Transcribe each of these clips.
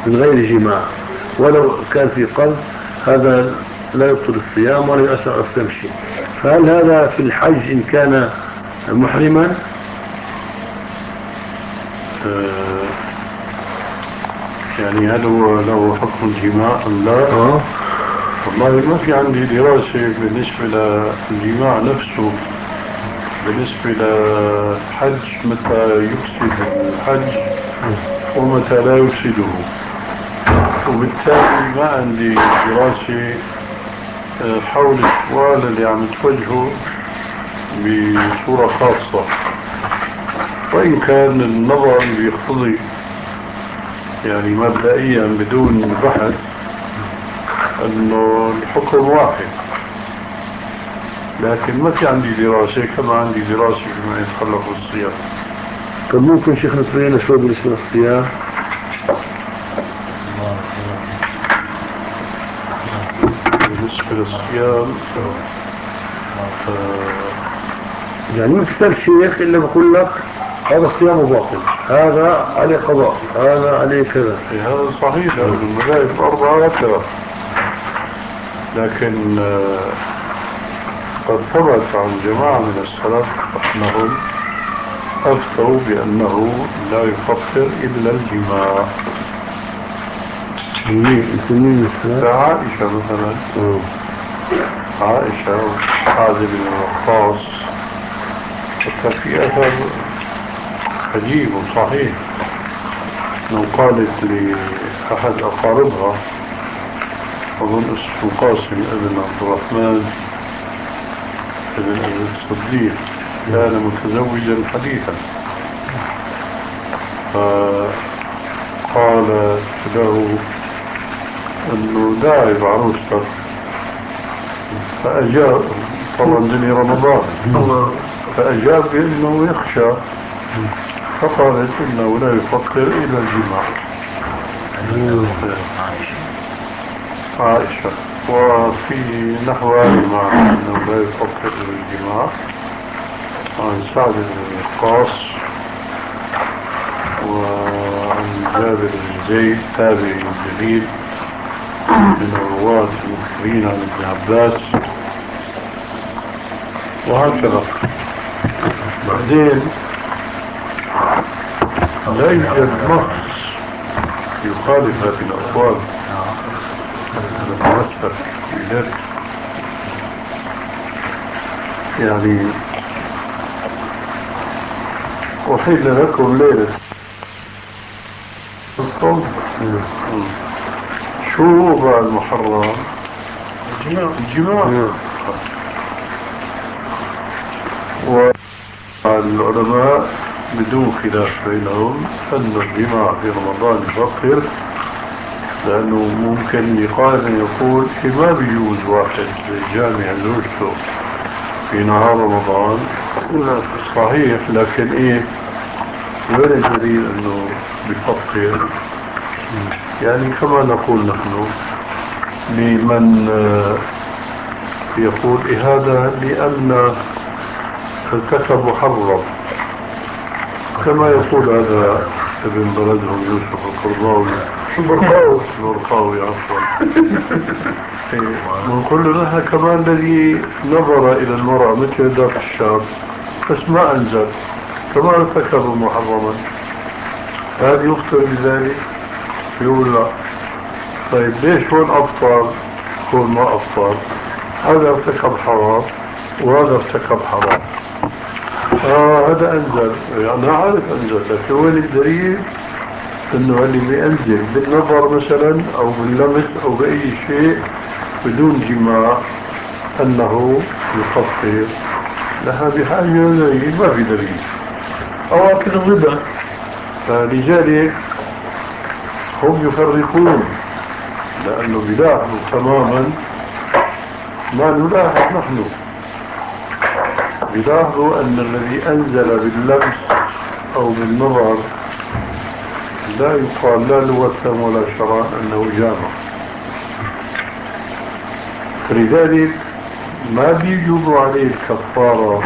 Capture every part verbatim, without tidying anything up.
من غير جماع ولو كان في قلب هذا لا يبطل الصيام ولا يؤثر على الصيام شيء. فهل هذا في الحج إن كان محرما؟ آه يعني هل هو له حكم الجماع أم لا؟ أه؟ والله ما في عندي دراسة بالنسبة للجماع نفسه، بالنسبة للحج متى يفسد الحج ومتى لا يفسده، وبالتالي ما عندي دراسة حول السؤال اللي عم توجهه بصورة خاصة. وإن كان النظر بيقتضي يعني مبدئيا بدون بحث أنه الحكم واحد، لكن ما في عندي دراسة كما عندي دراسة فيما يتعلق بالصيام. طب ممكن شيخنا تبين شوي بالنسبة للصيام؟ بالنسبة للصيام يعني ما بتسأل شيخ إلا بقول لك هذا الصيام باطل، هذا عليه قضاء، هذا عليه كذا. هذا صحيح لأن المذاهب الأربعة هكذا، لكن قد ثبت عن جماعة من السلف أنهم أفتوا بأنه لا يفطر إلا الجماع. عائشة مثلا، عائشة وسعد بن وقاص، حتى في أثر عجيب وصحيح لو قالت لأحد أقاربها أظن اسمه قاسم ابن عبد الرحمن ابن أبي الصديق كان متزوجا حديثا، فقال له أنه داعب عروستك، فأجاب طبعا دني رمضان، فأجاب بأنه يخشى، فقالت إنه لا يفطر إلى الجماع. عائشة. وفي نحو مع أنه لا يفطر إلى الجماع عن سعد بن وقاص وعن جابر بن زيد تابعي جليل من الرواة المكثرين عن ابن عباس، وهكذا. بعدين لا يوجد نص يخالف هذه الأقوال، هذا مسلك بذلك. يعني أحل لكم ليلة الصوم. شو بقى المحرم؟ الجماع. الجماع. والعلماء بدون خلاف بينهم أن الجماع في رمضان يفطر، لأنه ممكن يقال يقول ما بيجوز واحد جامع زوجته في نهار رمضان. صحيح، لكن إيه وين الدليل أنه بيفطر؟ يعني كما نقول نحن لمن يقول هذا لأن ارتكب محرم، كما يقول هذا ابن بلدهم يوسف القرضاوي البرقاوي البرقاوي عفوا ونقول له نحن كمان الذي نظر إلى المرأة مثل ذاك الشاب بس ما أنزل كمان ارتكب محرما، هذا يفطر بذلك؟ يقول لا. طيب ليش هون أفطر هون ما أفطر؟ هذا ارتكب حرام وهذا ارتكب حرام. آه هذا أنزل، يعني أنا عارف أنزل، لكن وين الدليل إنه اللي بينزل بالنظر مثلا أو باللمس أو بأي شيء بدون جماع أنه يفطر؟ لهذه حاجة دليل، ما في دليل. أو أكل الربا. فلذلك هم يفرقون، لأنه بيلاحظوا تماما ما نلاحظ نحن، بيلاحظوا أن الذي أنزل باللمس أو بالنظر لا يقال لا لغة ولا شرعا أنه جامع، فلذلك ما بيجوبوا عليه الكفارة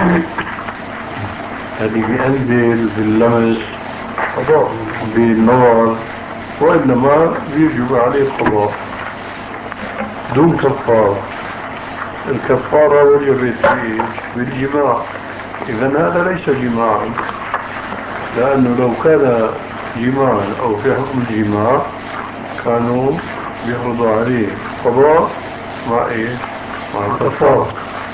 اللي بينزل باللمس بالنظر وإنما يجب عليه قضاء دون كفارة. الكفارة وجبت بالجماع، إذا هذا ليس جماعا، لأنه لو كان جماعا أو في حكم الجماع كانوا يفرضوا عليه قضاء مع إيه؟ مع الكفارة.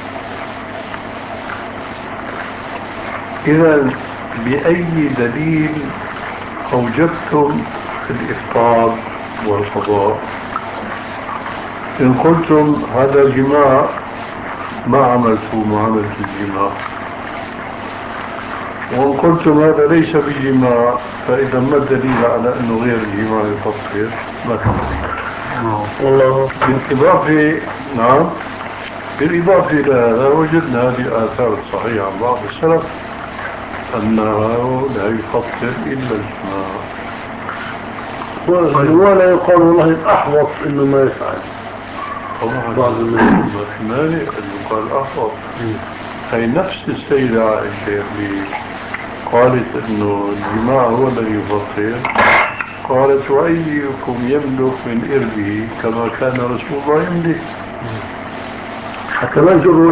إذا بأي دليل أوجبتم الإفطار والقضاء؟ إن قلتم هذا جماع ما عملتوا معاملة الجماع، وإن قلتم هذا ليس بجماع فإذا ما الدليل على أنه غير الجماع يفطر؟ ما في والله. بالإضافة نعم بالإضافة إلى هذا وجدنا هذه الآثار الصحيحة عن بعض السلف أنه لا يفطر إلا الجماع. ولا يقال والله الأحوط إنه ما يفعل. طبعا ما في مانع أن يقال أحوط. هي نفس السيدة عائشة اللي قالت إنه الجماع هو الذي يفطر، قالت وأيكم يملك من إربه كما كان رسول الله يملك. حتى ما يجروا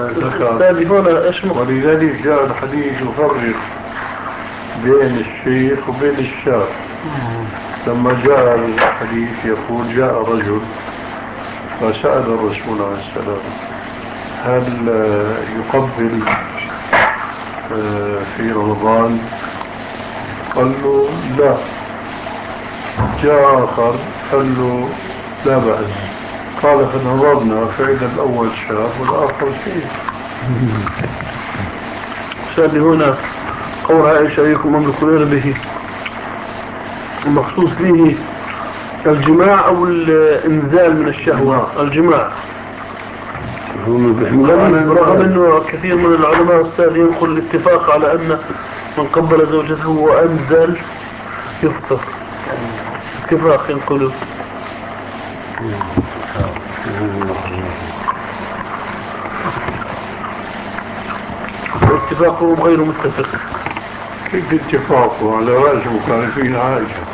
هنا. ولذلك جاء الحديث يفرق بين الشيخ وبين الشاب. لما جاء الحديث يقول جاء رجل فسأل الرسول عليه السلام هل يقبل في رمضان؟ قال له لا. جاء آخر قال له لا بأس. قال فنظرنا فإذا الأول شاب والآخر شيخ. سألني هنا قول عائشة أيكم مملك به المخصوص فيه الجماع أو الإنزال من الشهوة؟ الجماع. رغم أنه كثير من العلماء السابقين ينقل الاتفاق على أن من قبل زوجته وأنزل يفطر. اتفاق ينقلوا. اتفاقهم غير متفق. كيف اتفاقه على رأس مخالفين عائشة؟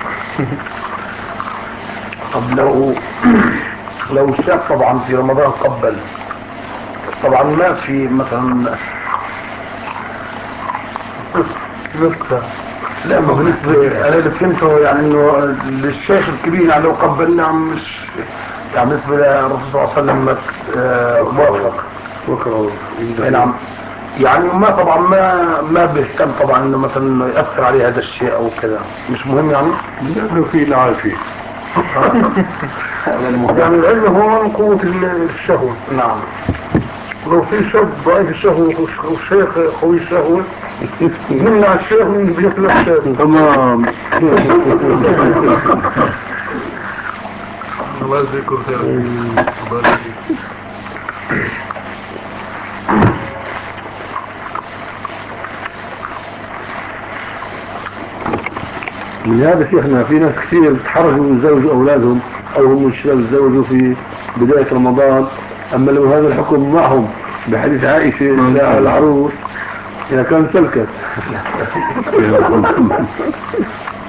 طب لو لو الشاب طبعا في رمضان قبل، طبعا ما في مثلا نفسها. لا ما بالنسبة انا اللي فهمته يعني انه للشيخ الكبير يعني لو قبل نعم مش يعني بالنسبة للرسول صلى الله عليه وسلم موافق وكره. نعم. يعني ما طبعا ما ما بيهتم طبعا انه مثلا يأثر عليه هذا الشيء او كذا، مش مهم يعني لأنه في العافية. يعني العلم هو قوة الشهوة. نعم. لو في شاب ضعيف الشهوة والشيخ قوي الشهوة نمنع الشيخ من بياكل الشاب. تمام. الله يجزيكم خير. الله من هذا شيخنا في ناس كثير بتحرجوا يزوجوا أولادهم أو هم الشباب يتزوجوا في بداية رمضان، أما لو هذا الحكم معهم بحديث عائشة العروس إذا كان سلكت.